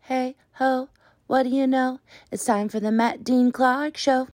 Hey, ho, what do you know? It's time for the Matt Dean Clark Show.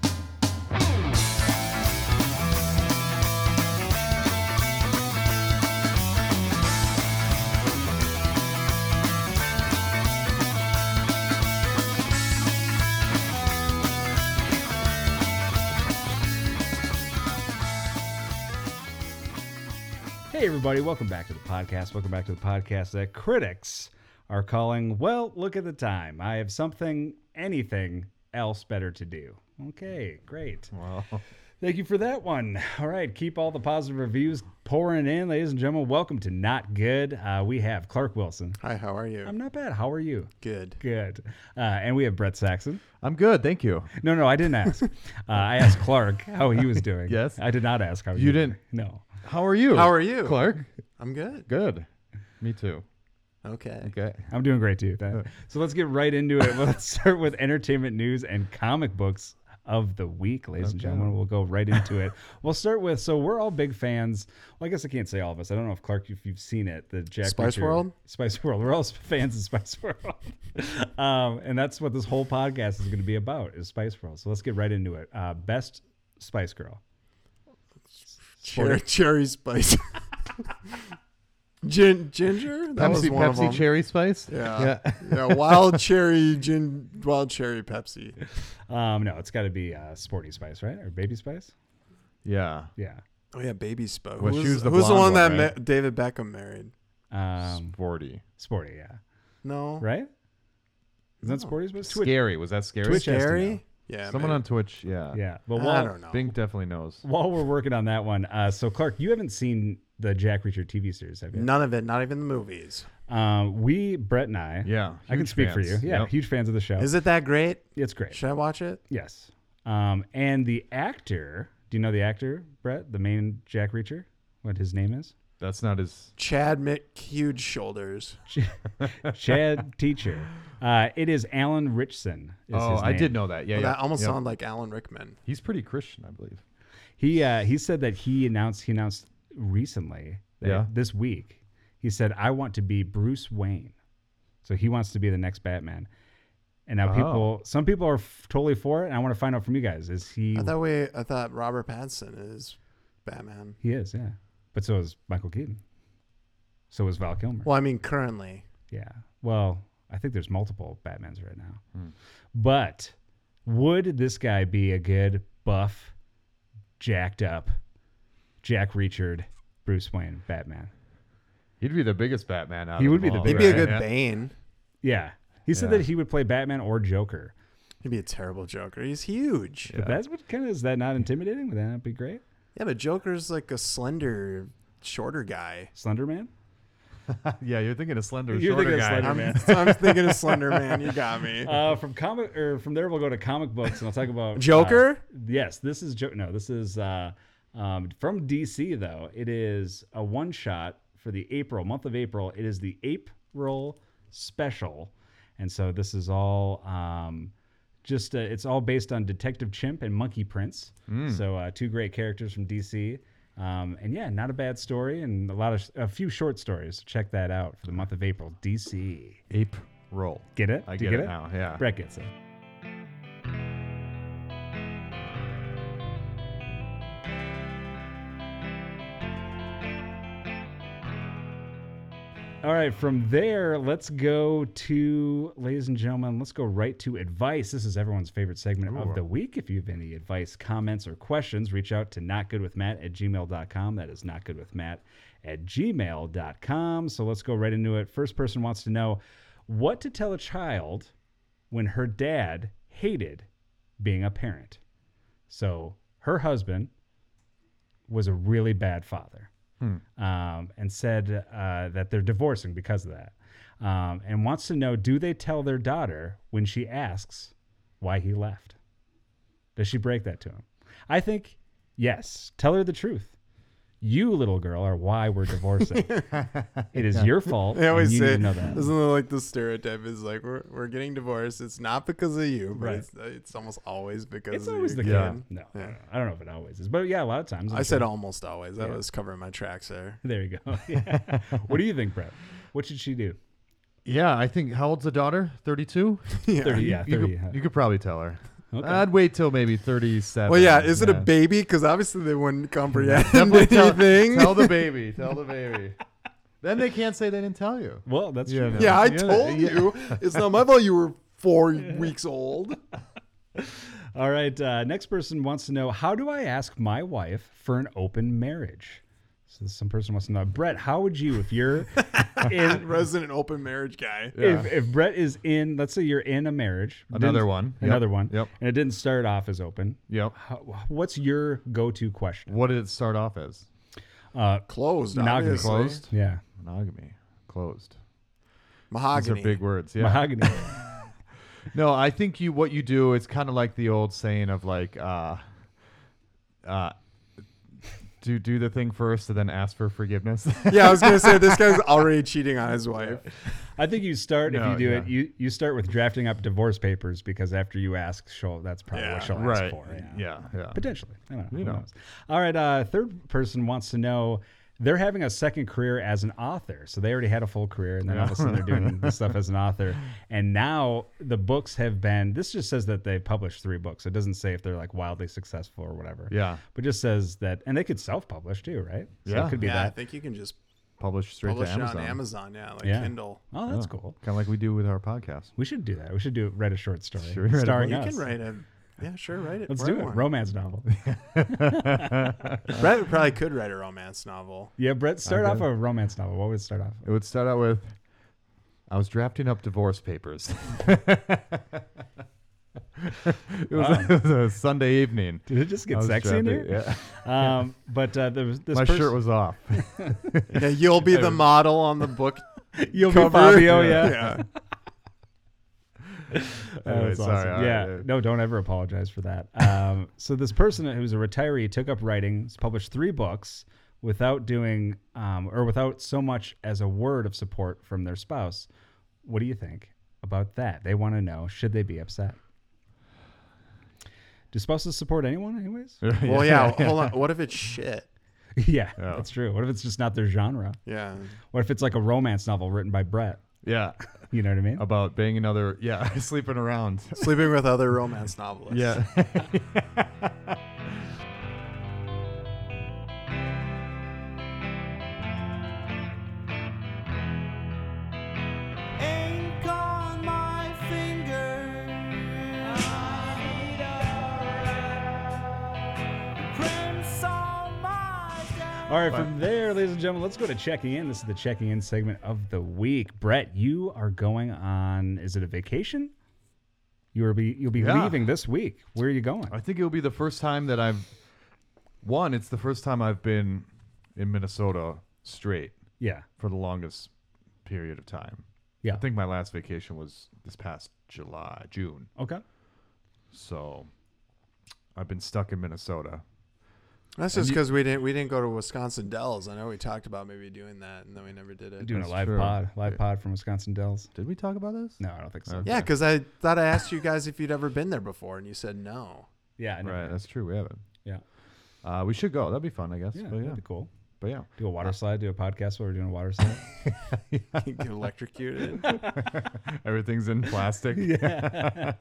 Hey, everybody. Welcome back to the podcast. Welcome back to the podcast that critics are calling, well, look at the time. I have anything else better to do. Okay, great. Wow. Thank you for that one. All right, keep all the positive reviews pouring in, ladies and gentlemen. Welcome to Not Good. We have Clark Wilson. Hi, how are you? I'm not bad. How are you? Good. Good. And we have Brett Saxon. I'm good, thank you. No, I didn't ask. I asked Clark how he was doing. Yes? I did not ask how You doing. didn't? No. How are you? How are you? Clark? I'm good. Good. Me too. Okay. Okay. I'm doing great too. So let's get right into it. Let's start with entertainment news and comic books of the week, ladies and gentlemen. We'll go right into it. We'll start with, so we're all big fans. Well, I guess I can't say all of us. I don't know if Clark, if you've seen it, the Jack Spice Reacher- World? Spice World. We're all fans of Spice World. And that's what this whole podcast is going to be about, is Spice World. So let's get right into it. Best Spice Girl. Cherry spice. Ginger? That was one of Pepsi them. cherry spice? Yeah. Yeah. Wild cherry Pepsi. No, it's got to be Sporty Spice, right? Or Baby Spice? Yeah. Yeah. Oh yeah, Baby Spice. Well, she was the who's the blonde one that one, right? David Beckham married? Sporty. Sporty, yeah. No. Right? Isn't that Sporty Spice? Scary. Was that scary? Twitch has to know. Scary? Yeah. Someone maybe. on Twitch, yeah. Yeah. But I don't know. Bink definitely knows. while we're working on that one, so Clark, you haven't seen the Jack Reacher TV series, have you? None of it. Not even the movies. Brett and I, Yeah. I can huge speak for you. fans. Yeah, Yep. huge fans of the show. Is it that great? It's great. Should I watch it? Yes. And the actor, do you know the actor, Brett, the main Jack Reacher? What his name is? That's not his... Chad Huge Shoulders. Chad Teacher. It is Alan Richson. Is Oh, his I name. did know that. Yeah, Well, yeah. that almost Yep. sounded like Alan Rickman. He's pretty Christian, I believe. He said that he announced recently that Yeah. this week. He said, "I want to be Bruce Wayne," so he wants to be the next Batman. And now some people are totally for it, and I want to find out from you guys: is he? I thought Robert Pattinson is Batman. He is, yeah. But so is Michael Keaton. So is Val Kilmer. Well, I mean, currently. Yeah. Well, I think there's multiple Batmans right now. But would this guy be a good buff, jacked up, Jack Reacher, Bruce Wayne Batman? He'd be the biggest Batman out He of would them be the all, He'd Right. be a good Yeah. Bane. Yeah. He said Yeah. that he would play Batman or Joker. He'd be a terrible Joker. He's huge. But that's what kind of, is that not intimidating? Would that not be great? Yeah, but Joker's like a slender, shorter guy. Slender Man? Yeah, you're thinking of Slender, You're shorter thinking of guy. Slender Man. I'm thinking of Slender Man. You got me. From there we'll go to comic books and I'll talk about Joker? Yes, this is this is from DC though. It is a one shot for the month of April. It is the April special, and so this is all it's all based on Detective Chimp and Monkey Prince. So two great characters from DC. And yeah, not a bad story, and a few short stories. So check that out for the month of April. DC. Ape roll. Get it? I Do you get it now, yeah. Brett gets it. All right, from there, let's go to, ladies and gentlemen, let's go right to advice. This is everyone's favorite segment of the week. If you have any advice, comments, or questions, reach out to notgoodwithmatt@gmail.com. That is notgoodwithmatt@gmail.com. So let's go right into it. First person wants to know what to tell a child when her dad hated being a parent. So her husband was a really bad father. And said that they're divorcing because of that, and wants to know, do they tell their daughter when she asks why he left? Does she break that to him? I think yes. Tell her the truth. You, little girl, are why we're divorcing. It is your fault. They always and you say, need to know that. isn't it like the stereotype is like, we're getting divorced. It's not because of you, but Right. it's almost always because It's of always the your kid. kid. No, Yeah. I don't know if it always is, but yeah, a lot of times. I'm I said sure. almost always. I Yeah. was covering my tracks there. There you go. Yeah. What do you think, Brett? What should she do? Yeah, I think, how old's the daughter? 32? 30, yeah, 30. You could probably tell her. Okay. I'd wait till maybe 37. Well, yeah. Is it a Yeah. baby? Because obviously they wouldn't comprehend Definitely anything. tell the baby. Tell the baby. Then they can't say they didn't tell you. Well, that's Yeah, true. no. Yeah, I Yeah, told yeah. you. It's not my fault you were 4 weeks old. All right. Next person wants to know, how do I ask my wife for an open marriage? So some person wants to know, Brett, how would you, if you're in, Resident open marriage guy. Yeah. if Brett is in, let's say you're in a marriage, Another didn't- one. Yep. another one, Yep. and it didn't start off as open. Yep. What's your go-to question? What did it start off as? Closed. Monogamy. Obviously. Closed? Yeah, Monogamy. Closed. These Mahogany. are big words. Yeah. mahogany. No, I think what you do is kind of like the old saying of like, do the thing first and then ask for forgiveness. Yeah, I was gonna say this guy's already cheating on his wife. I think you start, if No, you do yeah. it, you start with drafting up divorce papers, because after you ask, that's probably what Yeah. she'll ask Right. for. Yeah. Potentially. I don't know. You Who know. knows? All right. Third person wants to know, they're having a second career as an author. So they already had a full career, and then all of a sudden they're doing this stuff as an author. And now the books have been, this just says that they published 3 books. It doesn't say if they're like wildly successful or whatever. Yeah. But just says that, and they could self-publish too, right? So Yeah. it could be Yeah, I that. think you can just Publish straight publish to it Amazon. on Amazon. Yeah, like Yeah. Kindle. Oh, that's cool. Kind of like we do with our podcast. We should do that. We should write a short story Sure, write a starring book. You us. can write a. Yeah, sure, write it. Let's for do everyone. it. Romance novel. Brett probably could write a romance novel. Yeah, Brett, start off Okay. a romance novel. What would it start off? It would start out with, I was drafting up divorce papers. It was a Sunday evening. Did it just I get was sexy in drafting- here? Yeah. But there was this My person, shirt was off. Yeah, you'll be the model on the book. You'll be cover. Fabio, Yeah. yeah. Anyway, That's sorry, awesome. all right, Yeah, yeah. no, don't ever apologize for that. So this person who's a retiree took up writing, published 3 books without doing, or without so much as a word of support from their spouse. What do you think about that? They want to know, should they be upset? Do spouses support anyone anyways? Well, yeah. Hold on. What if it's shit? Yeah, Yeah. that's true. What if it's just not their genre? Yeah. What if it's like a romance novel written by Brett? Yeah. You know what I mean? About banging other, sleeping around. Sleeping with other romance novelists. Yeah. Ink on my finger. Prints on my desk. All right, from there, ladies and gentlemen, let's go to checking in. This is the checking in segment of the week. Brett, you are going on, is it a vacation? You'll be Yeah. leaving this week. Where are you going? I think it'll be the first time that it's the first time I've been in Minnesota straight Yeah. for the longest period of time. Yeah. I think my last vacation was this past June. Okay. So I've been stuck in Minnesota. That's just because we didn't go to Wisconsin Dells. I know we talked about maybe doing that, and then we never did it. Doing That's a live true. pod from Wisconsin Dells. Did we talk about this? No, I don't think so. Okay. Yeah, because I thought I asked you guys if you'd ever been there before, and you said no. Yeah, I know. Right, that's true. We haven't. Yeah. We should go. That'd be fun, I guess. Yeah, but that'd be cool. But yeah. Do a water slide, do a podcast while we're doing a water slide. Get electrocuted. Everything's in plastic. Yeah.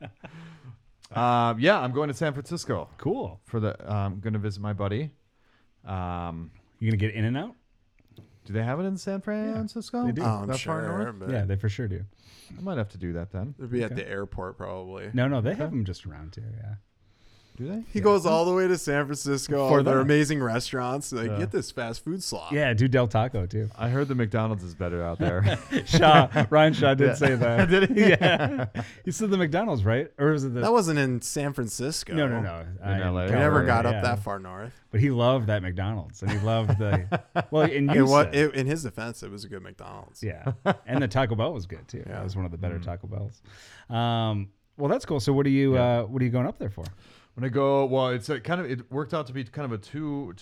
I'm going to San Francisco Cool. for I'm going to visit my buddy. You going to get in and out? Do they have it in San Francisco? they do. Oh, I'm That far sure, north? but Yeah, they for sure do. I might have to do that then. it'd be at Okay. the airport probably. No, they have them just around too. Yeah. Do they? He goes all the way to San Francisco For for their that. amazing restaurants. Like, Yeah. get this fast food slot. Yeah, do Del Taco too. I heard the McDonald's is better out there. Ryan Shaw did Yeah. say that. Did he? Yeah. He said the McDonald's, right? Or was it the That wasn't in San Francisco. No. In LA. We never got up yeah. that far north. But he loved that McDonald's, and he loved the well. And you And what? said- In his defense, it was a good McDonald's. yeah, and the Taco Bell was good too. Yeah. That was one of the better Taco Bells. Well, that's cool. So what are you going up there for? When I go, well, it's a it worked out to be kind of a two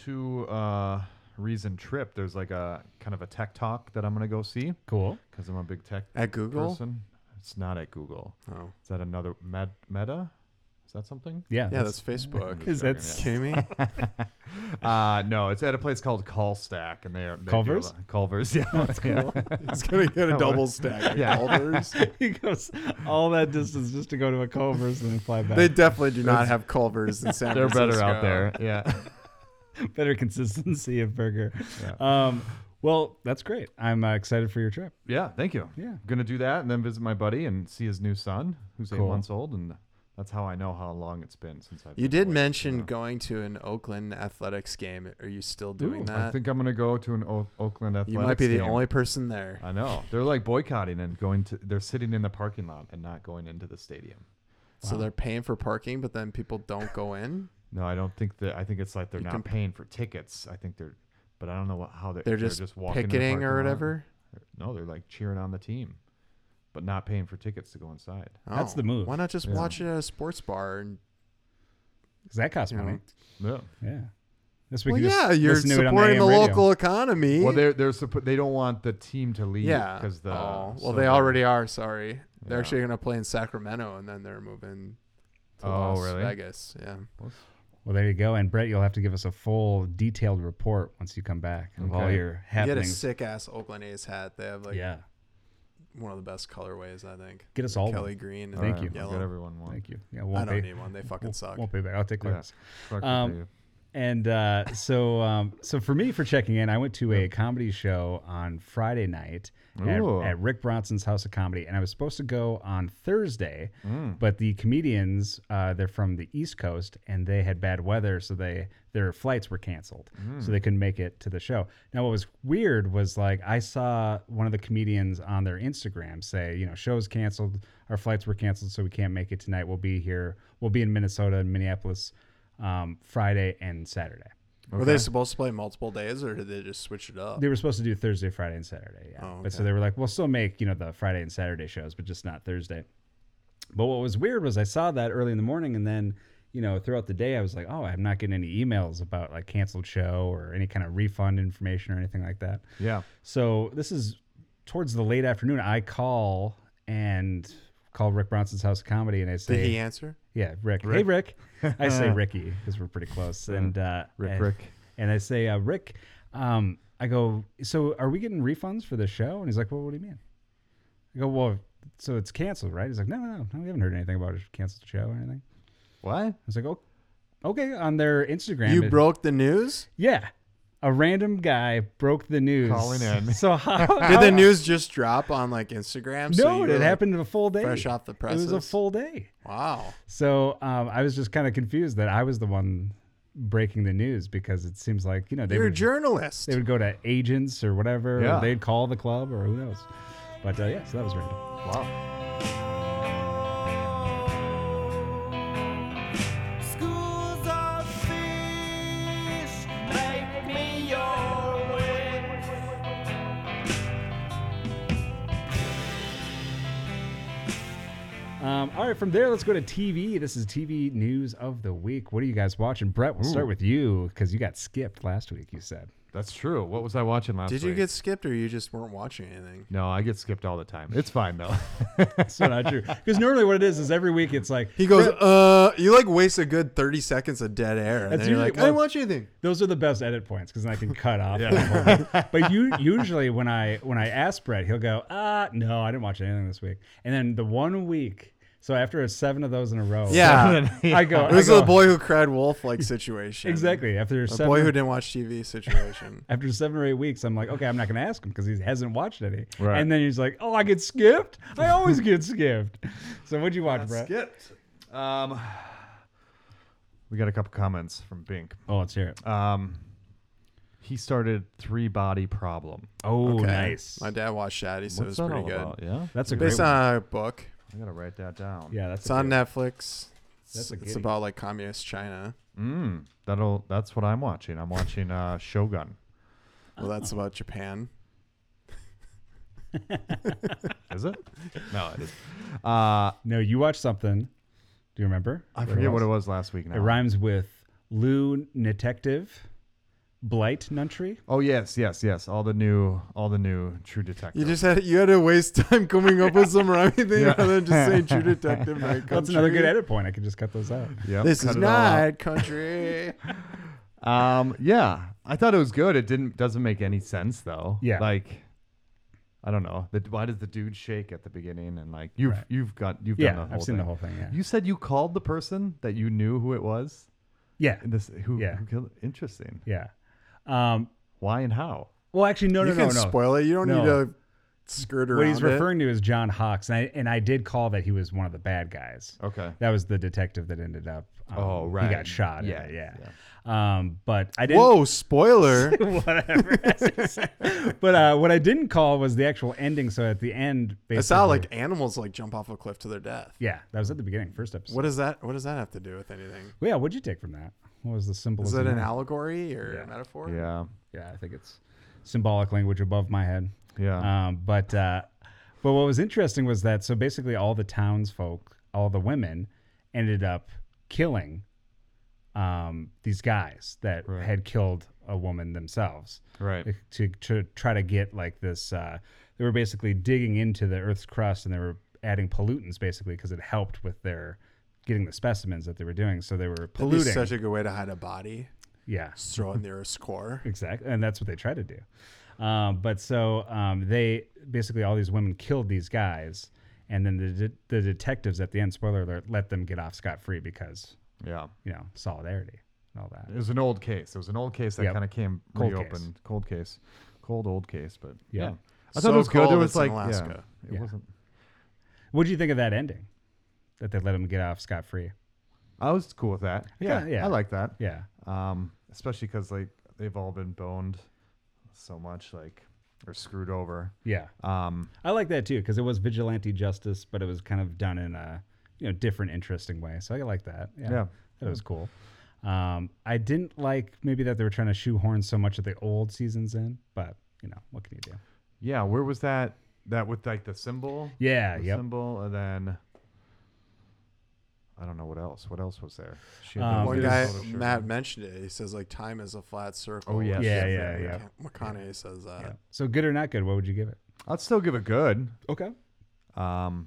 reason trip. There's like a kind of a tech talk that I'm going to go see Cool. because I'm a big tech At Google? person. It's not at Google. Oh. It's at another Meta. Is that something? Yeah, Yeah, that's Facebook. is that Kidding me? No, it's at a place called Call Stack, and they do Culver's? Culver's, yeah. That's cool. He's gonna get a double stack of Yeah. Culvers. he goes all that distance just to go to a Culver's and then fly back. They definitely do not have Culvers in San They're Francisco. better out there. Yeah. Better consistency of burger. Yeah. Well, that's great. I'm excited for your trip. Yeah, thank you. Yeah. Gonna do that and then visit my buddy and see his new son, who's 8 Cool. months old, and that's how I know how long it's been since I've. You been did away. mention Yeah. going to an Oakland Athletics game. Are you still doing Ooh, that? I think I'm gonna go to an Oakland Athletics. you might be the game. only person there. I know they're like boycotting and going to. They're sitting in the parking lot and not going into the stadium. So Wow. they're paying for parking, but then people don't go in. No, I don't think that. I think it's like they're You not can- paying for tickets. I think they're, but I don't know how They're just walking to the picketing parking or lot. whatever. No, they're like cheering on the team, but not paying for tickets to go inside. That's Oh, the move. Why not just Yeah. watch it at a sports bar? And, Because that costs you know, money. Yeah. Yeah. This week well, you just yeah, you're listen to it on supporting the AM radio. local economy. Well, they don't want the team to leave. yeah. Because the well, so they they're- already are. Sorry, they're Yeah. actually going to play in Sacramento, and then they're moving to Oh, Las really? Vegas. Yeah. Well, there you go. And Brett, you'll have to give us a full, detailed report once you come back of all Okay. your You get a happenings. sick ass Oakland A's hat. They have like yeah. one of the best colorways, I think. Get us all Kelly one. green. All Thank right, you. I'll Yellow. get everyone one. Thank you. Yeah, I won't don't pay. need one. They fucking suck. Won't pay back. I'll take Yeah. Clark's. Fuck Um, you. And so for me, for checking in, I went to a comedy show on Friday night Ooh. at Rick Bronson's House of Comedy, and I was supposed to go on Thursday, Mm. but the comedians, they're from the East Coast, and they had bad weather, so their flights were canceled, so they couldn't make it to the show. Now, what was weird was like I saw one of the comedians on their Instagram say, show's canceled, our flights were canceled, so we can't make it tonight. We'll be here. We'll be in Minnesota and Minneapolis Friday and Saturday. Were they supposed to play multiple days, or did they just switch it up? They were supposed to do Thursday, Friday, and Saturday. Yeah. Oh, But so okay. they were like, we'll still make, the Friday and Saturday shows, but just not Thursday. But what was weird was I saw that early in the morning, and then, throughout the day, I was like, oh, I'm not getting any emails about like canceled show or any kind of refund information or anything like that. Yeah. So this is towards the late afternoon. I call Rick Bronson's House of Comedy, and I say, Did he answer? yeah, Rick. Hey, Rick. I say Ricky because we're pretty close. And Rick. And I say, Rick, I go, so are we getting refunds for the show? And he's like, well, what do you mean? I go, well, so it's canceled, right? He's like, no, we haven't heard anything about a canceled show or anything. What? I was like, oh, okay. On their Instagram. You broke the news? Yeah. A random guy broke the news. Calling in. So how? Did the news just drop on like Instagram? So No, you it were, like, happened in a full day. fresh off the It was a presses? full day. Wow. So I was just kind of confused that I was the one breaking the news because it seems like, they You're a would journalist. they would go to agents or whatever. Yeah. Or they'd call the club or who knows. But yeah, so that was random. Wow. Schools of fish, make me your wish. All right, from there, let's go to TV. This is TV news of the week. What are you guys watching? Brett, we'll start with you because you got skipped last week, you said. That's true. What was I watching last week? Did you get skipped, or you just weren't watching anything? No, I get skipped all the time. It's fine though. That's not true. Because normally what it is every week it's like, He goes, you like waste a good 30 seconds of dead air. And That's then you're usually- like, I didn't watch anything. those are the best edit points because then I can cut off. Yeah. But usually when I ask Brett, he'll go, no, I didn't watch anything this week. And then the 1 week, so after 7 of those in a row, Yeah. I go. It was I go, a boy who cried wolf like situation. Exactly. After A 7, boy who didn't watch TV situation. after 7 or 8 weeks, I'm like, okay, I'm not going to ask him because he hasn't watched any. Right. And then he's like, oh, I get skipped. I always get skipped. So what'd you watch, Brett? Skipped. We got a couple comments from Bink. Oh, let's hear it. He started 3 Body Problem. Oh, Okay. nice. My dad watched Shaddy, so What's it was that pretty all good. about? Yeah. That's a great Based one. on a book. I gotta write that down. Yeah, that's It's on Netflix. That's a It's goodie. about like communist China. That's what I'm watching. I'm watching Shogun. Well, that's about Japan. Is it? No, it is. No, you watched something. Do you remember? I forget what it was last week now. It rhymes with Lou Detective. Blight Nuntry. Oh yes. All the new True Detective. You had to waste time coming up with some rhyming thing Yeah. rather than just saying True Detective. Night That's another good Country. edit point. I can just cut those out. Yep, This cut is it all out. Night Country. Yeah, I thought it was good. It doesn't make any sense though. Yeah. Like, I don't know. Why does the dude shake at the beginning? And like you've Right. done the Yeah, whole I've seen thing. the whole thing. Yeah. You said you called the person that you knew who it was. Yeah. Who Yeah. killed? Interesting. Yeah. Why and how? Well, actually, no. You can spoil it. You don't No. need to skirt around What he's it. referring to is John Hawkes, and I did call that he was one of the bad guys. Okay. That was the detective that ended up. Oh, right. He got shot. Yeah, Yeah. But I didn't. Whoa, spoiler. Whatever. But what I didn't call was the actual ending. So at the end, basically, I saw like animals like jump off a cliff to their death. yeah, that was at the beginning, first episode. What does that have to do with anything? Well, yeah, what'd you take from that? What was the Is symbolism? it an there? allegory or Yeah. a metaphor? Yeah. Yeah, I think it's symbolic language above my head. Yeah. But what was interesting was that so basically all the townsfolk, all the women, ended up killing these guys that Right. had killed a woman themselves. Right. To try to get like this. They were basically digging into the Earth's crust and they were adding pollutants basically because it helped with their getting the specimens that they were doing. So they were That'd be polluting. such a good way to hide a body. Yeah. Just throw it near a score. Exactly, and that's what they try to do. But so they basically all these women killed these guys, and then the detectives at the end, spoiler alert, let them get off scot free because Yeah. solidarity and all that. It was an old case. It was an old case that Yep. kind of came Cold reopened. Cold case. Cold old case. But Yeah. yeah. I So thought it was good. cold There was it's in like Alaska. Yeah, it Yeah. wasn't. What do you think of that ending? That they let them get off scot free. I was cool with that. Yeah. I like that. Yeah, Especially because like they've all been boned so much, like or screwed over. yeah. Um, I like that too because it was vigilante justice, but it was kind of done in a different, interesting way. So I like that. Yeah. That was cool. I didn't like maybe that they were trying to shoehorn so much of the old seasons in, but what can you do? yeah. Where was that? That with like the symbol. Yeah. The Yep. symbol, and then I don't know what else. What else was there? She Um, One it guy, is- Matt mentioned it. He says like time is a flat circle. Oh, yes. Yeah. McConaughey says that. Yeah. So good or not good, what would you give it? I'd still give it good. Okay. How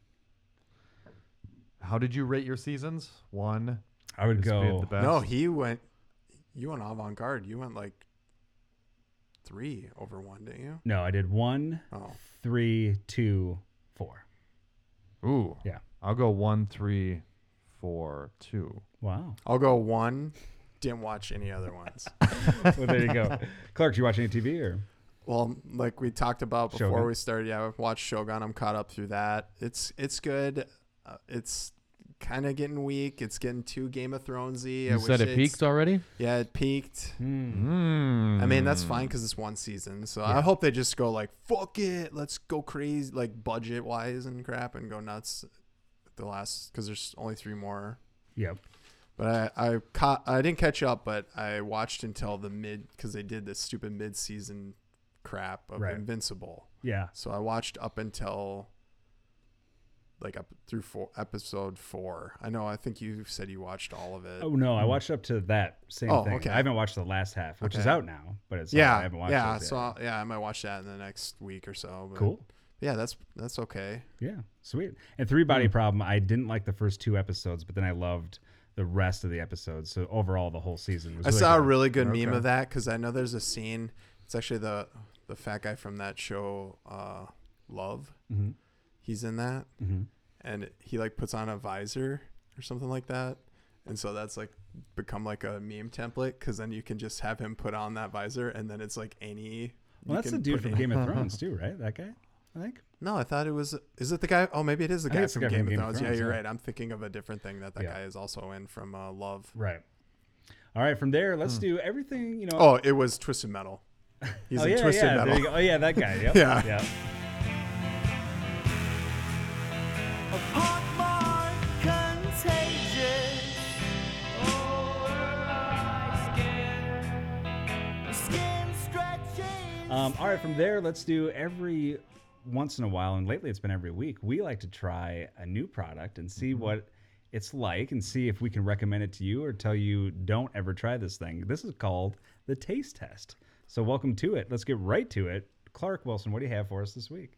did you rate your seasons? 1. I would is being go. the best. No, you went avant-garde. You went like 3 over 1, didn't you? No, I did 1, Oh, 3, 2, 4. Ooh. Yeah. I'll go 1, 3, 4, 2. Wow. I'll go 1. Didn't watch any other ones. Well, there you go. Clark, you watch any TV or? Well, like we talked about before Shogun. we started, yeah, I've watched Shogun. I'm caught up through that. It's good. It's kind of getting weak. It's getting too Game of Thronesy. You said it peaked already? Yeah, it peaked. I Mm. mean, that's fine because it's one season. So Yeah. I hope they just go like, fuck it, let's go crazy, like budget wise and crap, and go nuts. The last because there's only 3 more. Yep. But I didn't catch up, but I watched until the mid because they did this stupid mid season crap of Right. Invincible. Yeah. So I watched up until like up through episode 4. I think you said you watched all of it. Oh no, I watched up to that same Oh, thing. okay. I haven't watched the last half, which is Okay. out now, but it's yeah, I haven't watched yeah. it yet. So I might watch that in the next week or so. But Cool. Yeah, that's okay. Yeah, sweet. And 3 Body Problem, I didn't like the first 2 episodes, but then I loved the rest of the episodes. So overall, the whole season was. I saw a good. really good meme Okay. of that because I know there's a scene. It's actually the fat guy from that show, Love. Mhm. He's in that, Mhm. and he like puts on a visor or something like that, and so that's like become like a meme template because then you can just have him put on that visor, and then it's like any. Well, you that's the can dude put from any- Game of Thrones too, right? That guy, I think. No, I thought it was. Is it the guy? Oh, maybe it is the I think guy it's the from guy Game of Thrones. Yeah, you're yeah. right. I'm thinking of a different thing that Yeah. guy is also in from Love. Right. All right. From there, let's do everything. Oh, it was Twisted Metal. He's oh in yeah, Twisted yeah. Metal. There you go. Oh yeah, that guy. Yep. Yeah. Yeah. Pockmark contagious. Skin stretching. All right. From there, let's do every once in a while, and lately it's been every week. We like to try a new product and see what it's like, and see if we can recommend it to you or tell you don't ever try this thing. This is called the the taste test. So welcome to it. Let's get right to it. Clark Wilson, what do you have for us this week?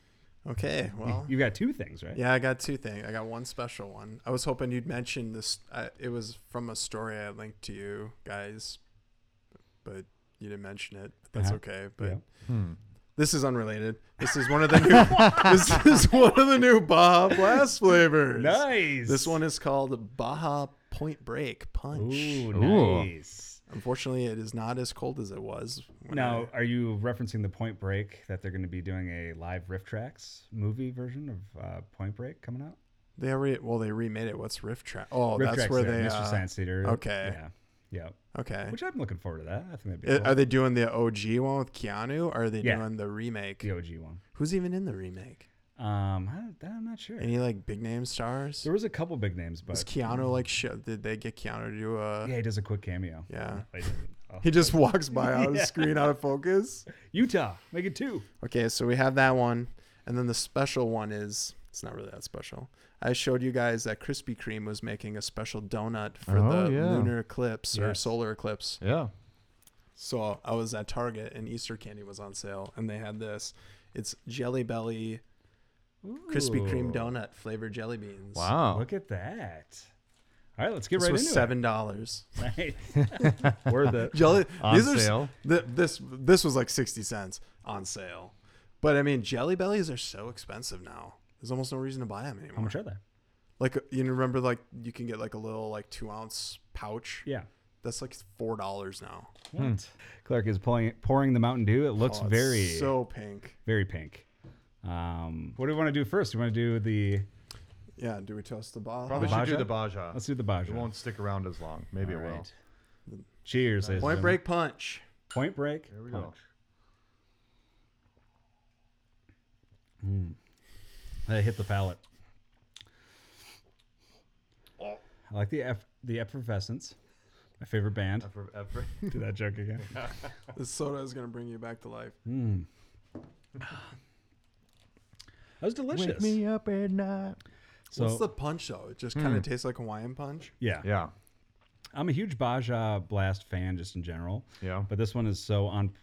Okay, well, You got two things, right? yeah, I got two things. I got one special one. I was hoping you'd mention this. It was from a story I linked to you guys, but you didn't mention it. That's okay. But Yeah. this is unrelated. This is one of the new. This is one of the new Baja Blast flavors. Nice. This one is called Baja Point Break Punch. Ooh, Ooh. nice. Unfortunately, it is not as cold as it was. when Now, are you referencing the Point Break that they're going to be doing a live Riff Tracks movie version of Point Break coming out? they remade it. What's Riff Track? Oh, Riff that's Tracks where there, they. Mystery Science Theater. okay. Yeah. Yeah. Okay. Which I'm looking forward to that. I think that'd be cool. Are they doing the OG one with Keanu, or are they Yeah. doing the remake? The OG one. Who's even in the remake? I'm not sure. Any like big name stars? There was a couple big names, but Was Keanu like? Did they get Keanu to do a? yeah, he does a quick cameo. Yeah. They didn't. Oh. He just walks by out Yeah. of screen, out of focus. Utah, make it 2. Okay, so we have that one, and then the special one is it's not really that special. I showed you guys that Krispy Kreme was making a special donut for Oh, the yeah. lunar eclipse or Yes. solar eclipse. Yeah. So I was at Target and Easter candy was on sale, and they had this. It's Jelly Belly Krispy Kreme Ooh. donut flavored jelly beans. Wow. Look at that. All right, let's get This right was into $7. it. Nice. Worth it. Jelly. On these are sale. this was like 60 cents on sale, but I mean Jelly Bellies are so expensive now. There's almost no reason to buy them anymore. How much are they? Like you remember, like you can get like a little like 2-ounce pouch. Yeah. That's like $4 now. What? Clark is pouring the Mountain Dew. It looks Oh, it's very, so pink. very pink. What do we want to do first? Do we want to do the? Yeah. Do we toast the Baja? Probably The should do Baja? the Baja. Let's do the Baja. It won't stick around as long. Maybe All it will. right. Cheers. ladies and Point gentlemen. Break Punch. Point break. There we go. punch. That hit the palate. I like the effervescence. My favorite band. Do that joke again. This soda is gonna bring you back to life. That was delicious. Wake me up at night. So What's the punch though? It just kind of tastes like Hawaiian punch. yeah, Yeah. I'm a huge Baja Blast fan just in general, Yeah. but this one is so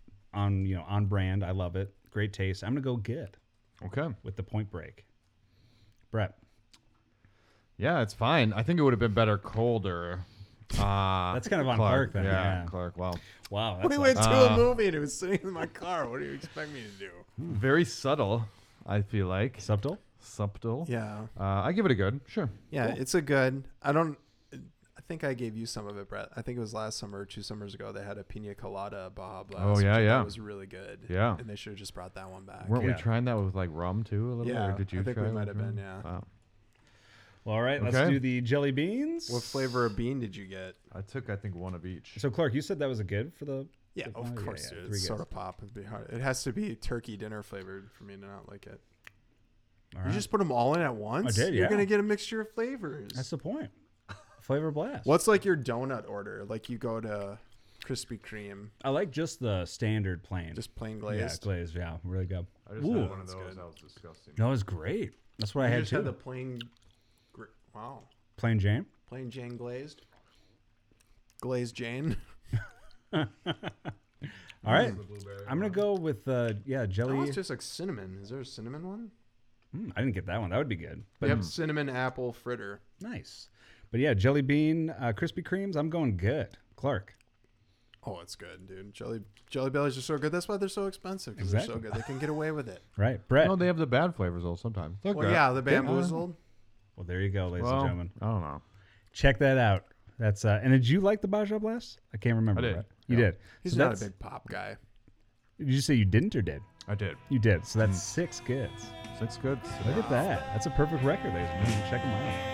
on brand. I love it. Great taste. I'm gonna go good Okay. with the Point Break. Brett, Yeah, it's fine. I think it would have been better colder. that's kind of on Clark then. Yeah. Clark. Wow. Wow. When That's we went like- to a movie and it was sitting in my car, what do you expect me to do? Very subtle, I feel like. subtle. Subtle. Yeah. I give it a good. Sure. Yeah, it's a good. I think I gave you some of it, Brett. I think it was last summer or 2 summers ago. They had a pina colada Baja Blast. Oh, yeah, which I yeah. thought was really good. Yeah. And they should have just brought that one back. Weren't we Yeah. trying that with like rum too a little bit? Yeah, Or did you I think we try it might with have been, rum? yeah. Wow. Well, all right. Let's Okay. do the jelly beans. What flavor of bean did you get? I took, I think, one of each. So Clark, you said that was a good for the. Yeah, the- of oh, course, yeah, dude. 3 It's soda guys. pop. It'd be hard. It has to be turkey dinner flavored for me to not like it. All You right. just put them all in at once? did, You're yeah. gonna get a mixture of flavors. That's the point. Flavor blast. What's like your donut order? Like you go to Krispy Kreme, I like just the standard plain. just plain Yeah, glazed. glazed. Yeah, really good. I just Ooh. had one of That's those. good. That was disgusting. No, it was great. That's what I You had just too. had the plain. Wow, Plain Jane. plain Jane glazed. Glazed Jane. All right. I'm gonna go with jelly. Oh, it's just like cinnamon. Is there a cinnamon one? I didn't get that one. That would be good. But Yep, cinnamon apple fritter. nice. But yeah, jelly bean, Krispy Kremes. I'm going good. Clark. Oh, it's good, dude. Jelly Bellies are so good. That's why they're so expensive. Because they're so Exactly. good. They can get away with it. Right, Brett. No, they have the bad flavors though sometimes. They're Well, good. yeah, the bamboozled. Well, there you go, ladies Well, and gentlemen. I don't know. Check that out. That's and did you like the Baja Blast? I can't remember. I did. Brett. You Yeah. did. He's So not a that's- big pop guy. Did you say you didn't or did? I did. You did. So that's 6 goods. 6 good. Look at that. That's a perfect record, ladies and gentlemen. Check them out.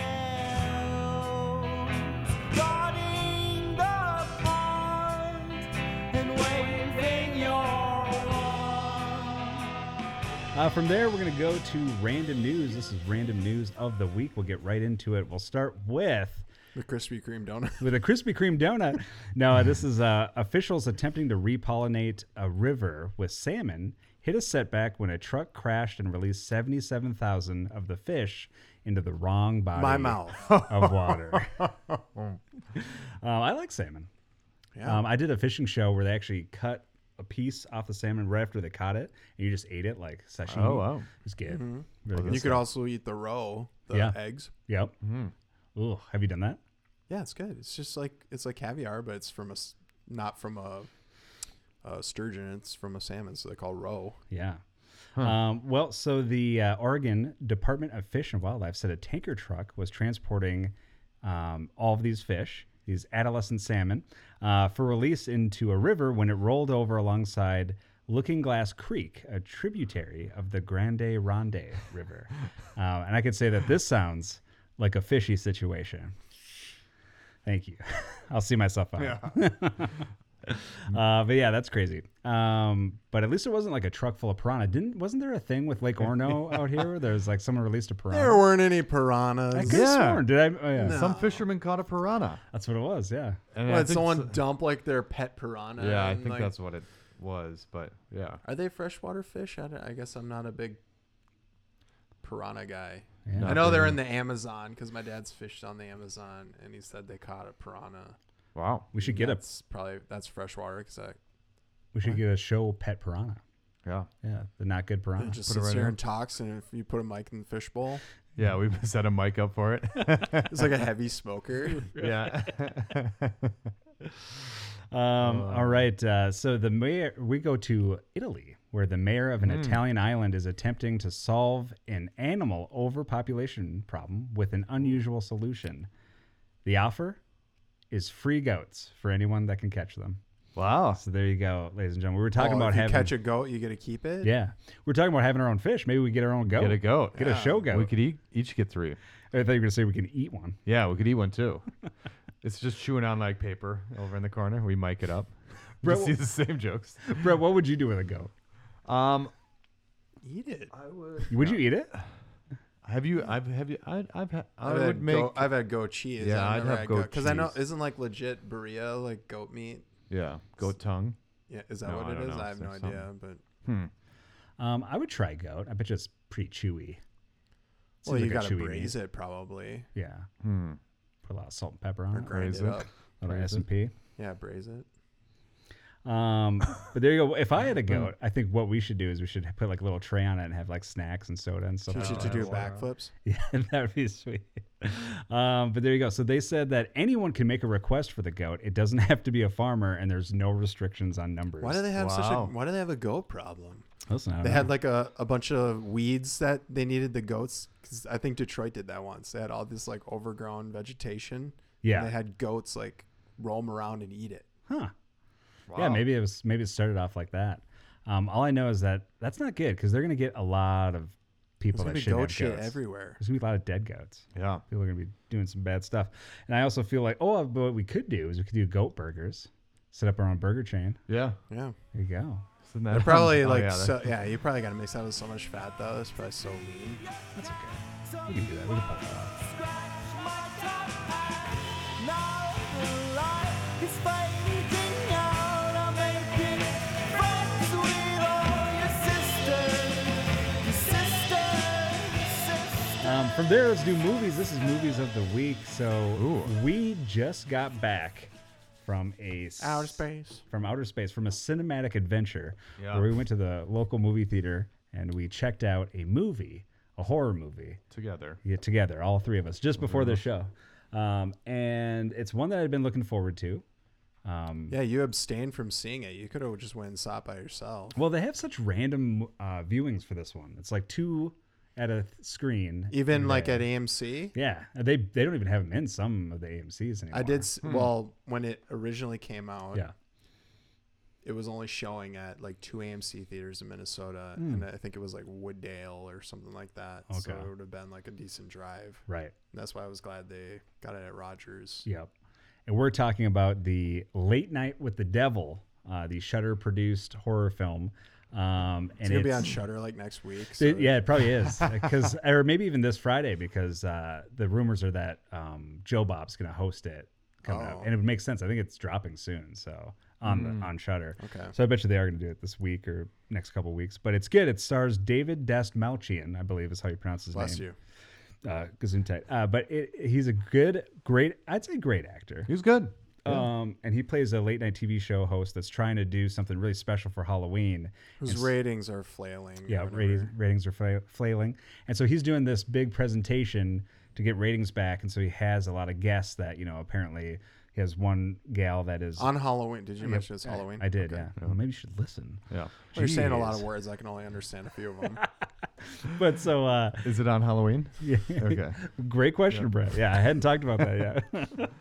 Guarding the pond and waving your wand. From there, we're going to go to random news. This is random news of the week. We'll get right into it. We'll start with The Krispy Kreme donut. a Krispy Kreme donut. No, this is officials attempting to repollinate a river with salmon hit a setback when a truck crashed and released 77,000 of the fish into the wrong body My mouth. of water. I like salmon. Yeah. I did a fishing show where they actually cut a piece off the salmon right after they caught it, and you just ate it like sashimi. Oh, wow. It's good. Mhm. Really good You could stuff. also eat the roe, the Yeah. eggs. Yep. Mm. Ooh, have you done that? Yeah, it's good. It's just like caviar, but it's from not from a sturgeon. It's from a salmon, so they call roe. Yeah. Huh. Well, so the Oregon Department of Fish and Wildlife said a tanker truck was transporting all of these fish, these adolescent salmon, for release into a river when it rolled over alongside Looking Glass Creek, a tributary of the Grande Ronde River. And I could say that this sounds like a fishy situation. Thank you. I'll see myself out. But yeah, that's crazy. But at least it wasn't like a truck full of piranha. Wasn't there a thing with Lake Orno out here? Where there's like someone released a piranha. There weren't any piranhas. I could have Yeah. sworn. Did I? Oh, yeah. No. Some fisherman caught a piranha. That's what it was. Yeah. And I What, think someone dump like their pet piranha? Yeah, I and, think like, that's what it was. But yeah. Are they freshwater fish? I guess I'm not a big piranha guy. Yeah. I know they're in the Amazon because my dad's fished on the Amazon, and he said they caught a piranha. Wow. We should get that's freshwater because we should get a show pet piranha. Yeah. Yeah, the not good piranha. it just Put it sits right there in. and talks, and if you put a mic in the fishbowl, Yeah, we set a mic up for it. it's like a heavy smoker. Yeah. All right. So the mayor, we go to Italy, where the mayor of an Italian island is attempting to solve an animal overpopulation problem with an unusual solution. The offer is free goats for anyone that can catch them. Wow. So there you go, ladies and gentlemen. We were talking about if you having catch a goat, you get to keep it. yeah, we're talking about having our own fish. Maybe we get our own goat. Get a goat. Get a show goat. We could each get 3. I thought you were gonna say we can eat one. Yeah, we could eat one too. It's just chewing on like paper over in the corner. We mic it up. Bro- Just see the same jokes. Brett, what would you do with a goat? Eat it. I would. Would you eat it? Have you? I've had. I would had make. I've had goat cheese. Yeah, I've I'd never have had goat because I know cheese. isn't like legit burrito like goat meat. Yeah, goat tongue. Yeah, is that No, what I it don't is? know. I have no There's idea, but I would try goat. I bet you it's pretty chewy. well, Seems you like a gotta chewy braise meat. it probably Yeah. Hmm. Put a lot of salt and pepper on or it. grind Braise it it. up. A little Braise it. S&P. Yeah, braise it. But there you go. If I had a goat, I think what we should do is we should put like a little tray on it and have like snacks and soda and stuff. Teach like it to that. do wow. backflips. Yeah, that would be sweet. But there you go. So they said that anyone can make a request for the goat. It doesn't have to be a farmer, and there's no restrictions on numbers. Why do they have Wow. Why do they have a goat problem? Listen, I don't They know. had like a bunch of weeds that they needed the goats. Because I think Detroit did that once. They had all this like overgrown vegetation. Yeah. And they had goats like roam around and eat it. Huh. Yeah, maybe it started off like that. All I know is that that's not good because they're gonna get a lot of people There's that gonna be should have goat shit goats. everywhere. There's gonna be a lot of dead goats. Yeah. People are gonna be doing some bad stuff. And I also feel like, but what we could do is we could do goat burgers, set up our own burger chain. Yeah. Yeah. There you go. Isn't that They're probably oh, like, yeah, you probably got to mix that with so much fat though. It's probably so lean. That's okay. We can do that. We can pop that off. Scratch my top. Now the light is fading out. I'm making friends with all your sisters. From there, let's do movies. This is movies of the week. So Ooh. we just got back from Outer space. from a cinematic adventure Yeah. where we went to the local movie theater and we checked out a horror movie. Together. Yeah, together, all three of us, just before the show. And it's one that I'd been looking forward to. Yeah, you abstained from seeing it. You could have just went and saw it by yourself. Well, they have such random viewings for this one. It's like 2 at a screen. Even like at AMC. Yeah, they don't even have them in some of the AMCs anymore. I did. Well, when it originally came out, Yeah. it was only showing at like 2 AMC theaters in Minnesota, Hmm. and I think it was like Wooddale or something like that. So Okay. it would have been like a decent drive. Right. And that's why I was glad they got it at Rogers. Yep. And we're talking about the Late Night with the Devil, the Shudder produced horror film. And It's gonna be on Shudder like next week. So Yeah, it probably is, because or maybe even this Friday, because the rumors are that Joe Bob's going to host it coming up, Oh. and it would make sense. I think it's dropping soon, so on Shudder. Okay. So I bet you they are going to do it this week or next couple weeks. But it's good. It stars David Dastmalchian, I believe is how you pronounce his Bless name. you. Gesundheit. But he's a great actor. He was good. And he plays a late night TV show host that's trying to do something really special for Halloween. Whose ratings are flailing. or Yeah, whatever. ratings are flailing. And so he's doing this big presentation to get ratings back. And so he has a lot of guests that, apparently he has one gal that is... On Halloween. Did you mention it's Halloween? I did, Okay. yeah. Well, maybe you should listen. Yeah. Well, you're saying a lot Jeez. of words. I can only understand a few of them. But so... Is it on Halloween? yeah. Okay. Great question, Brett. Yeah, I hadn't talked about that yet.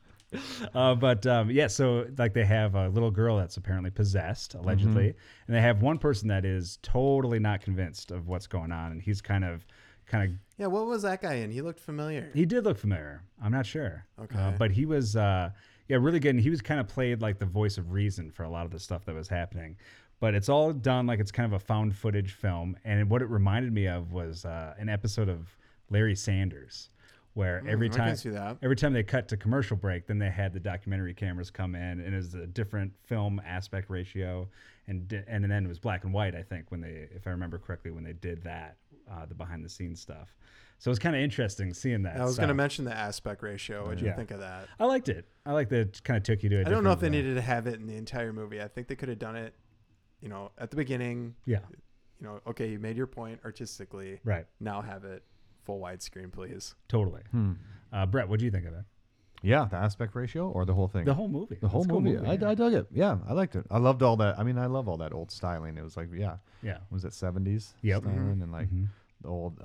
So like they have a little girl that's apparently possessed, allegedly, and they have one person that is totally not convinced of what's going on, and he's kind of Yeah, what was that guy in? He looked familiar. he did look familiar. I'm not sure. Okay. But he was really good, and he was kind of played like the voice of reason for a lot of the stuff that was happening. But it's all done like it's kind of a found footage film, and what it reminded me of was an episode of Larry Sanders, where every I can time see that. every time they cut to commercial break, then they had the documentary cameras come in, and it was a different film aspect ratio, and then it was black and white. I think if I remember correctly, when they did that, the behind the scenes stuff. So it was kind of interesting seeing that. I was going to stuff. mention the aspect ratio. What did you Yeah. think of that? I liked it. I liked that it kind of took you to. I don't know if they needed to have it in the entire movie. I think they could have done it, at the beginning. Yeah. Okay, you made your point artistically. Right. Now have it full widescreen, please. Totally. Brett, what do you think of it? Yeah, the aspect ratio or the whole thing? The whole movie. The whole It's a cool movie. I yeah. dug it. Yeah, I liked it. I loved all that. I mean, I love all that old styling. It was like, Yeah. was it 70s Yep. styling and like the old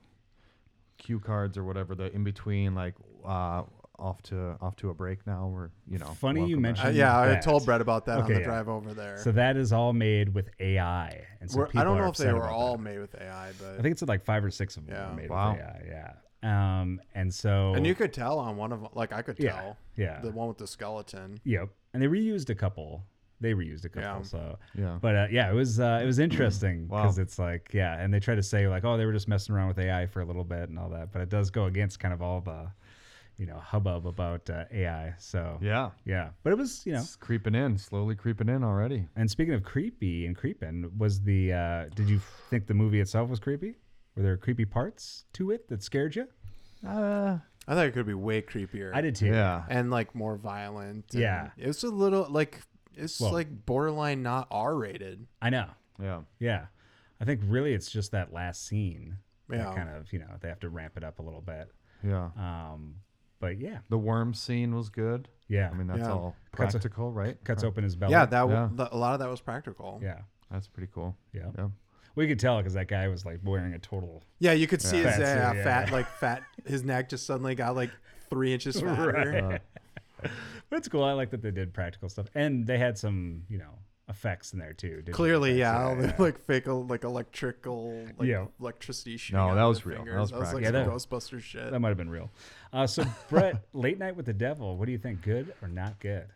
cue cards or whatever, the in between, like off to a break now. Or Funny you welcome back. mentioned- I that. told Brett about that on Okay, the yeah. drive over there. So that is all made with AI, and so I people don't are know if they upset were about all that. made with AI, but I think it's like 5 or 6 of them Yeah. were made Wow. with AI. Yeah. And so. and you could tell on one of them, like I could Yeah, tell. yeah. The one with the skeleton. Yep. And they reused a couple. Yeah. So. Yeah. But it was interesting Wow. because it's like and they try to say like, oh, they were just messing around with AI for a little bit and all that, but it does go against kind of all the, hubbub about AI. So Yeah. but it was It's creeping in, slowly creeping in already. And speaking of creepy and creeping, was the did you think the movie itself was creepy? Were there creepy parts to it that scared you? I thought it could be way creepier. I did too. Yeah. And like more violent. and Yeah. It was a little like Well- like borderline not R-rated. I know. Yeah. Yeah. I think really it's just that last scene. Yeah. That kind of, they have to ramp it up a little bit. Yeah. But yeah. The worm scene was good. Yeah. I mean, that's Yeah. all Cuts a- practical, right? Cuts open his belly. Yeah, Yeah. a lot of that was practical. Yeah. That's pretty cool. Yeah. Yeah. We could tell because that guy was like wearing a total. Yeah, you could see his Fat suit, yeah. fat. His neck just suddenly got like 3 inches fatter. Right. But it's cool. I like that they did practical stuff. And they had some, effects in there too. digital Clearly, effects. all the like fake like electrical Yeah. electricity shooting. No, out that of was the real. That fingers. was That was like practical. some Ghostbuster shit. That might have been real. So, Brett, Late Night with the Devil, what do you think? Good or not good?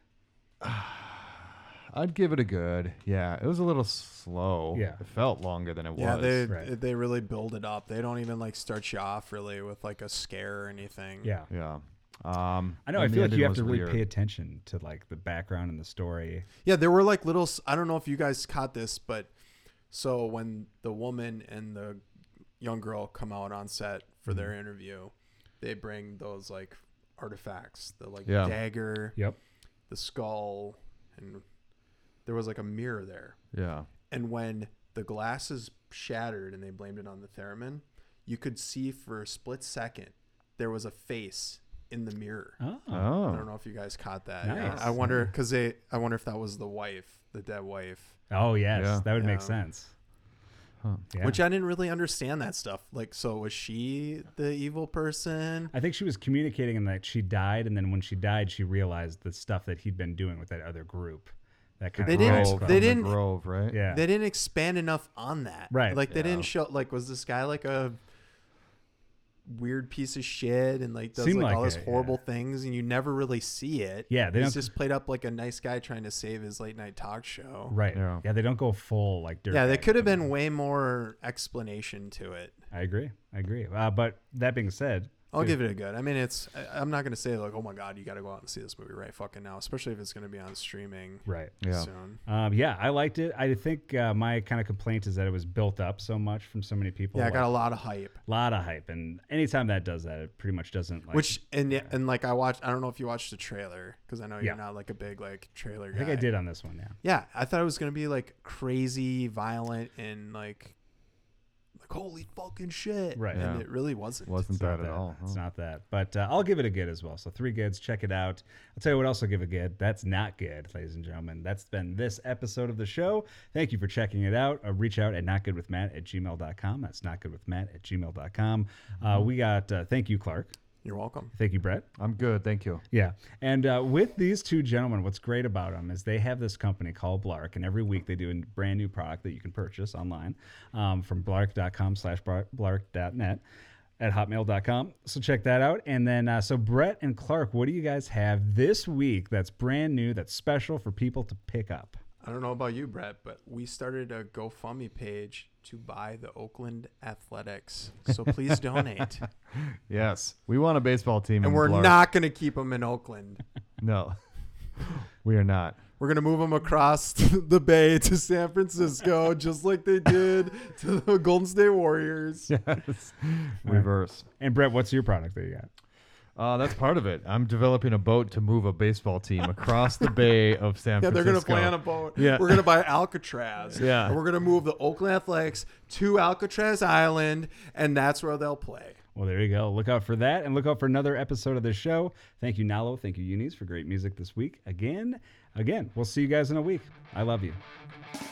I'd give it a good. Yeah, it was a little slow. Yeah. It felt longer than it Yeah, was. Right. they really build it up. They don't even like start you off really with like a scare or anything. Yeah. Yeah. I know. I and the feel like you ending have was to really weird. pay attention to like the background and the story. Yeah, there were like little. I don't know if you guys caught this, but so when the woman and the young girl come out on set for their interview, they bring those like artifacts, the like Yeah. dagger, Yep. the skull, and there was like a mirror there. Yeah. And when the glasses shattered and they blamed it on the theremin, you could see for a split second there was a face in the mirror. Oh. I don't know if you guys caught that. Yeah. Nice. I wonder I wonder if that was the wife, the dead wife. Oh, yes. Yeah. That would make Yeah. sense. Huh. Yeah. Which I didn't really understand that stuff. Like, so was she the evil person? I think she was communicating in that she died, and then when she died, she realized the stuff that he'd been doing with that other group. That kind They of didn't- Grove, Grove. they from the didn't- Grove, right? Yeah. They didn't expand enough on that. Right. Like, they Yeah. didn't show, like, was this guy like a weird piece of shit and like does Seemed like all like these it, horrible yeah. things and you never really see it. Yeah, they He's don't- just played up like a nice guy trying to save his late night talk show. Right. Yeah. Yeah. They don't go full like dirt. Yeah, there bag could have with been it. way more explanation to it. I agree. But that being said, I'll give it a good. I mean, I'm not gonna say like, oh my god, you got to go out and see this movie right fucking now, especially if it's gonna be on streaming Right. Yeah. soon. Yeah, I liked it. I think my kind of complaint is that it was built up so much from so many people. Yeah, I like, got a lot of hype. lot of hype, and anytime that does that, it pretty much doesn't. Like, Which and like I watched. I don't know if you watched the trailer because I know Yeah. you're not like a big like trailer guy. I think I did on this one. Yeah. Yeah, I thought it was gonna be like crazy, violent, and like holy fucking shit. Right. And Yeah. it really wasn't. Wasn't Not that at all? It's huh? not that. But I'll give it a good as well. So 3 goods. Check it out. I'll tell you what else I'll give a good. That's not good, ladies and gentlemen. That's been this episode of the show. Thank you for checking it out. Reach out at notgoodwithmatt@gmail.com. That's notgoodwithmatt@gmail.com. We got, thank you, Clark. You're welcome. Thank you, Brett. I'm good, thank you. Yeah. And with these two gentlemen, what's great about them is they have this company called Blark, and every week they do a brand new product that you can purchase online from blark.com/blark.net at hotmail.com. So check that out. And then, so Brett and Clark, what do you guys have this week that's brand new, that's special for people to pick up? I don't know about you, Brett, but we started a GoFundMe page to buy the Oakland Athletics. So please donate. Yes, we want a baseball team, And in we're Blark. not going to keep them in Oakland. No, we are not. We're going to move them across the bay to San Francisco, just like they did to the Golden State Warriors. Yes, reverse. And Brett, what's your product that you got? That's part of it. I'm developing a boat to move a baseball team across the bay of San Yeah, Francisco. they're going to play on a boat. Yeah. We're going to buy Alcatraz. Yeah. And we're going to move the Oakland Athletics to Alcatraz Island, and that's where they'll play. Well, there you go. Look out for that, and look out for another episode of the show. Thank you, Nalo. Thank you, Eunice, for great music this week. Again, we'll see you guys in a week. I love you.